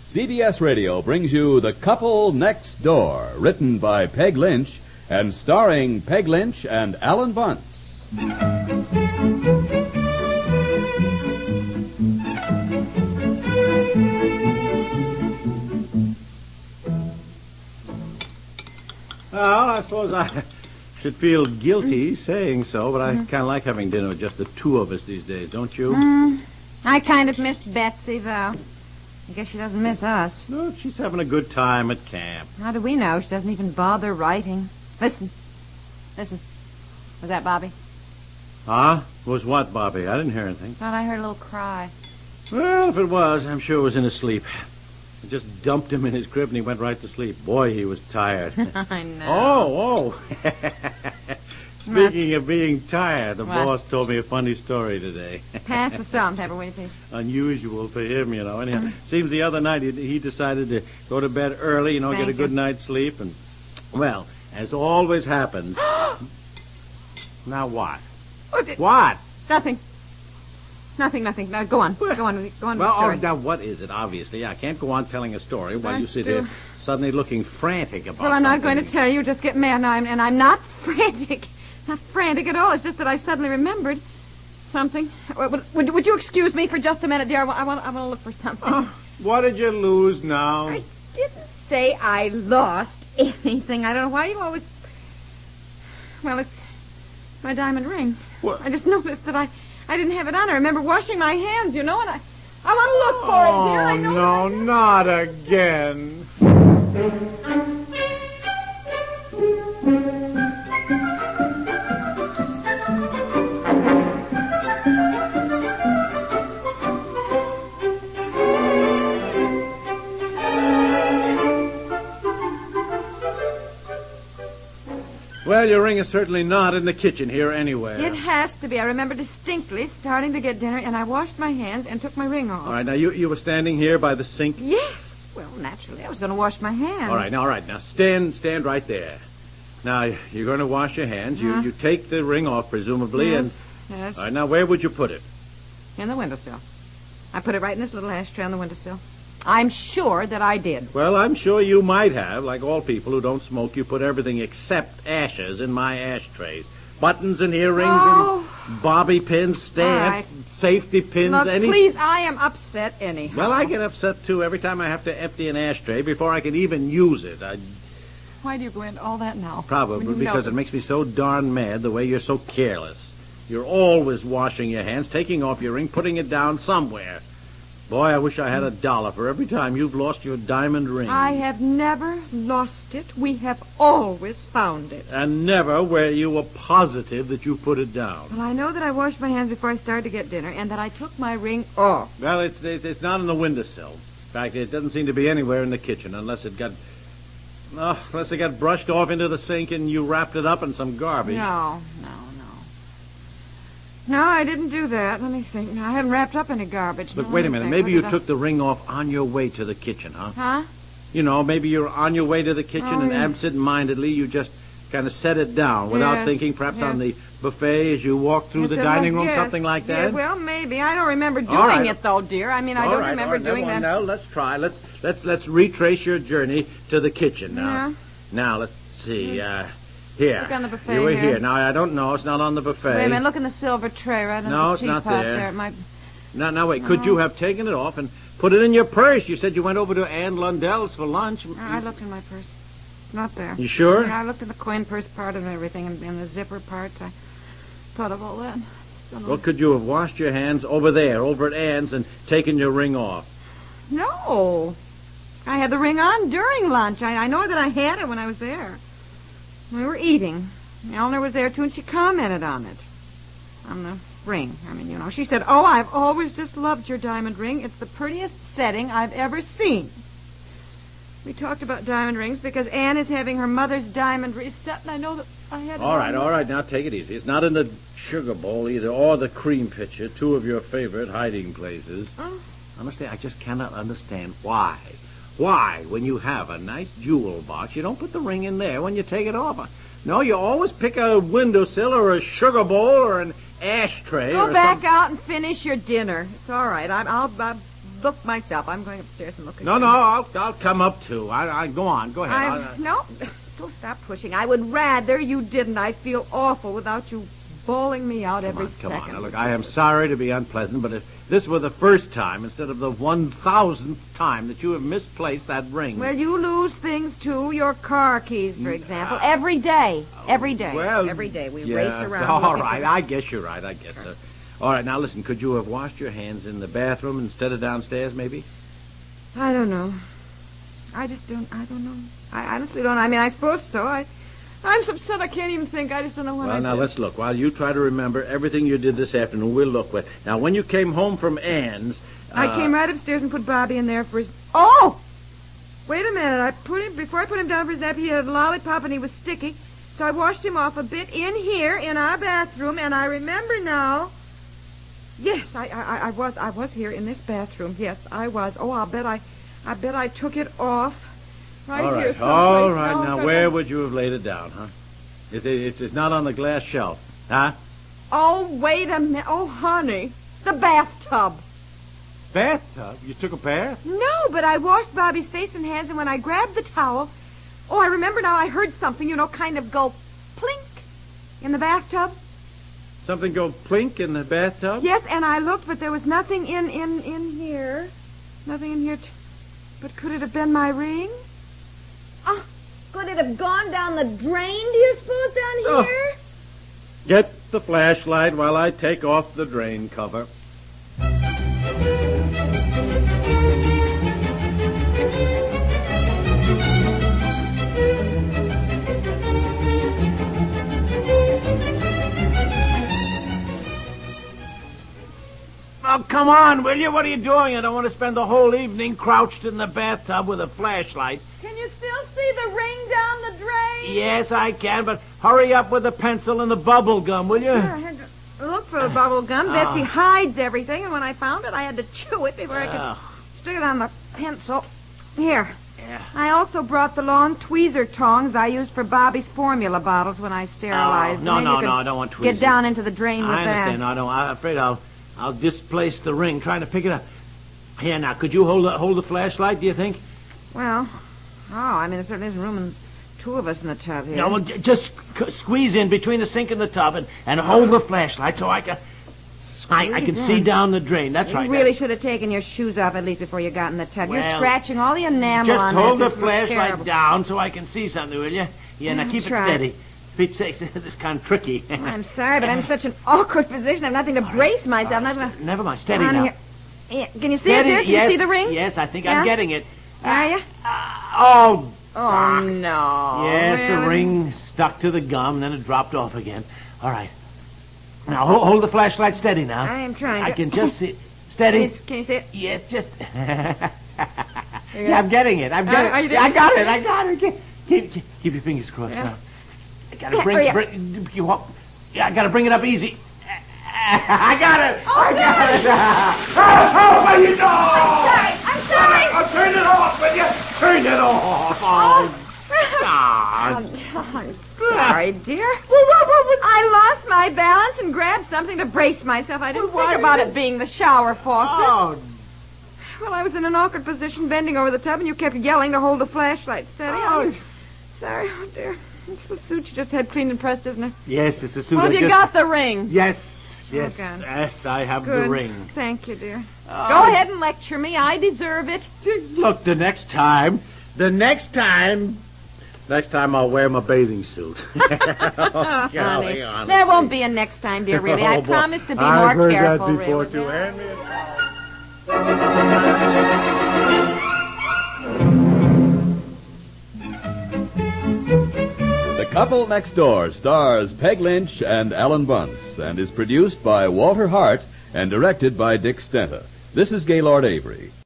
CBS Radio brings you The Couple Next Door, written by Peg Lynch and starring Peg Lynch and Alan Bunce. Well, I suppose I should feel guilty saying so, but I kind of like having dinner with just the two of us these days, don't you? I kind of miss Betsy, though. I guess she doesn't miss us. No, she's having a good time at camp. How do we know? She doesn't even bother writing. Listen. Was that Bobby? Huh? Was what, Bobby? I didn't hear anything. Thought I heard a little cry. Well, if it was, I'm sure it was in his sleep. I just dumped him in his crib and he went right to sleep. Boy, he was tired. I know. Oh. Speaking of being tired, the boss told me a funny story today. Pass the salt, Pepper, please. Unusual for him, you know. Anyhow, seems the other night he decided to go to bed early, get a good night's sleep. And, well, as always happens... Now what? What? Nothing. Now, go on. Go on with the story. Now, what is it? Obviously, I can't go on telling a story while you sit here suddenly looking frantic about Well, I'm not something. going to tell you. Just get mad now, and I'm not frantic. Not frantic at all. It's just that I suddenly remembered something. Would you excuse me for just a minute, dear? I want to look for something. What did you lose now? I didn't say I lost anything. I don't know why you always... Well, it's my diamond ring. What? I just noticed that I didn't have it on. I remember washing my hands, and I want to look for it, dear. I know no, not again. Well, your ring is certainly not in the kitchen here anywhere. It has to be. I remember distinctly starting to get dinner, and I washed my hands and took my ring off. All right, now you were standing here by the sink? Yes. Well, naturally, I was going to wash my hands. All right. Now, stand right there. Now, you're going to wash your hands. You take the ring off, presumably, Yes. All right, now, where would you put it? In the windowsill. I put it right in this little ashtray on the windowsill. I'm sure that I did. Well, I'm sure you might have. Like all people who don't smoke, you put everything except ashes in my ashtrays. Buttons and earrings and bobby pins, stamps, safety pins. Look, please, I am upset anyhow. Well, I get upset, too, every time I have to empty an ashtray before I can even use it. Why do you go into all that now? Probably because it makes me so darn mad the way you're so careless. You're always washing your hands, taking off your ring, putting it down somewhere. Boy, I wish I had $1 for every time you've lost your diamond ring. I have never lost it. We have always found it. And never where you were positive that you put it down. Well, I know that I washed my hands before I started to get dinner, and that I took my ring off. Well, it's not on the windowsill. In fact, it doesn't seem to be anywhere in the kitchen unless it got brushed off into the sink and you wrapped it up in some garbage. No, I didn't do that. Let me think. No, I haven't wrapped up any garbage. Look, wait a minute. Maybe you took the ring off on your way to the kitchen, huh? Huh? Maybe you're on your way to the kitchen and absent-mindedly you just kind of set it down without thinking, perhaps on the buffet as you walk through the dining room, something like that? Yeah, well, maybe. I don't remember doing it, though, dear. I mean, I don't remember doing that. Now, let's try. Let's retrace your journey to the kitchen now. Yeah. Now, let's see. Here. Look on the buffet. You were here. Now, I don't know. It's not on the buffet. Wait a minute. Look in the silver tray right on the teapot there. It might... Now, wait. Could you have taken it off and put it in your purse? You said you went over to Ann Lundell's for lunch. I looked in my purse. Not there. You sure? Yeah, I looked in the coin purse part and everything, and the zipper parts. I thought of all that. Well, could you have washed your hands over there, over at Ann's, and taken your ring off? No. I had the ring on during lunch. I know that I had it when I was there. We were eating. Eleanor was there, too, and she commented on it. On the ring. I mean, she said, "Oh, I've always just loved your diamond ring. It's the prettiest setting I've ever seen." We talked about diamond rings because Anne is having her mother's diamond ring set, and I know that I had... All right. Now take it easy. It's not in the sugar bowl either, or the cream pitcher, two of your favorite hiding places. Honestly, I just cannot understand why. Why, when you have a nice jewel box, you don't put the ring in there when you take it off? No, you always pick a windowsill or a sugar bowl or an ashtray. Go back out and finish your dinner. It's all right. I'll look myself. I'm going upstairs and looking. No, I'll come up too. I go on. Go ahead. No, don't stop pushing. I would rather you didn't. I feel awful without you bawling me out every second. Come on. Now, look, I am sorry to be unpleasant, but if this were the first time instead of the 1,000th time that you have misplaced that ring... Well, you lose things, too. Your car keys, for example. Every day. Every day. Well, every day. We race around. All right. I guess you're right. So. All right. Now, listen. Could you have washed your hands in the bathroom instead of downstairs, maybe? I don't know. I don't know. I honestly don't. I mean, I suppose so. I'm so upset I can't even think. I just don't know what I did. Well, now, let's look. While you try to remember everything you did this afternoon, we'll look. Now, when you came home from Ann's... I came right upstairs and put Bobby in there for his... Oh! Wait a minute. Before I put him down for his nap, he had a lollipop and he was sticky. So I washed him off a bit in here, in our bathroom, and I remember now... Yes, I was here in this bathroom. Yes, I was. Oh, I bet I took it off. Right all right, here someplace. all right. Now, where would you have laid it down, huh? It's not on the glass shelf, huh? Oh, wait a minute. Oh, honey. The bathtub. Bathtub? You took a bath? No, but I washed Bobby's face and hands, and when I grabbed the towel... Oh, I remember now I heard something, kind of go plink in the bathtub. Something go plink in the bathtub? Yes, and I looked, but there was nothing in here. Nothing in here. But could it have been my ring? Oh, could it have gone down the drain, do you suppose, down here? Get the flashlight while I take off the drain cover. Oh, come on, will you? What are you doing? I don't want to spend the whole evening crouched in the bathtub with a flashlight. Can you still see the ring down the drain? Yes, I can, but hurry up with the pencil and the bubble gum, will you? Yeah, I had to look for the bubble gum. Betsy hides everything, and when I found it, I had to chew it before I could stick it on the pencil. Here. Yeah. I also brought the long tweezer tongs I used for Bobby's formula bottles when I sterilized them. No, I don't want tweezers. Get down into the drain with that. I understand. I'm afraid I'll displace the ring trying to pick it up. Here, now, could you hold the flashlight, do you think? Well, there certainly isn't room in two of us in the tub here. No, well, just squeeze in between the sink and the tub and hold the flashlight so I can see down the drain. That's right. You really should have taken your shoes off at least before you got in the tub. You're scratching all the enamel just on hold this. the flashlight down so I can see something, will you? Yeah, now keep it steady. Pete's sakes, this is kind of tricky. I'm sorry, but I'm in such an awkward position. I have nothing to brace myself. Never mind. Steady now. Here. Can you see it there? Can you see the ring? Yes, I think I'm getting it. Are you? Oh, no. Yes, really? The ring stuck to the gum, then it dropped off again. All right. Now, hold the flashlight steady now. I am trying I can just see. Steady. Can you see it? Yes, just... I'm getting it. I got it. Keep your fingers crossed now. I gotta bring it up easy. I got it. Oh, you know. I'm sorry. Oh, turn it off, will you? Turn it off. I'm sorry, dear. I lost my balance and grabbed something to brace myself. I didn't think about it being the shower faucet. Oh. Well, I was in an awkward position bending over the tub, and you kept yelling to hold the flashlight steady. Oh. Sorry, dear. It's the suit you just had cleaned and pressed, isn't it? Yes, it's the suit. Well, have you got the ring? Yes. Oh, God. Yes, I have Good. the ring. Thank you, dear. Go ahead and lecture me. I deserve it. Look, next time I'll wear my bathing suit. Honey, there won't be a next time, dear, really. I promise to be more careful, I've heard that before, really. too. Hand me a The Couple Next Door stars Peg Lynch and Alan Bunce and is produced by Walter Hart and directed by Dick Stenta. This is Gaylord Avery.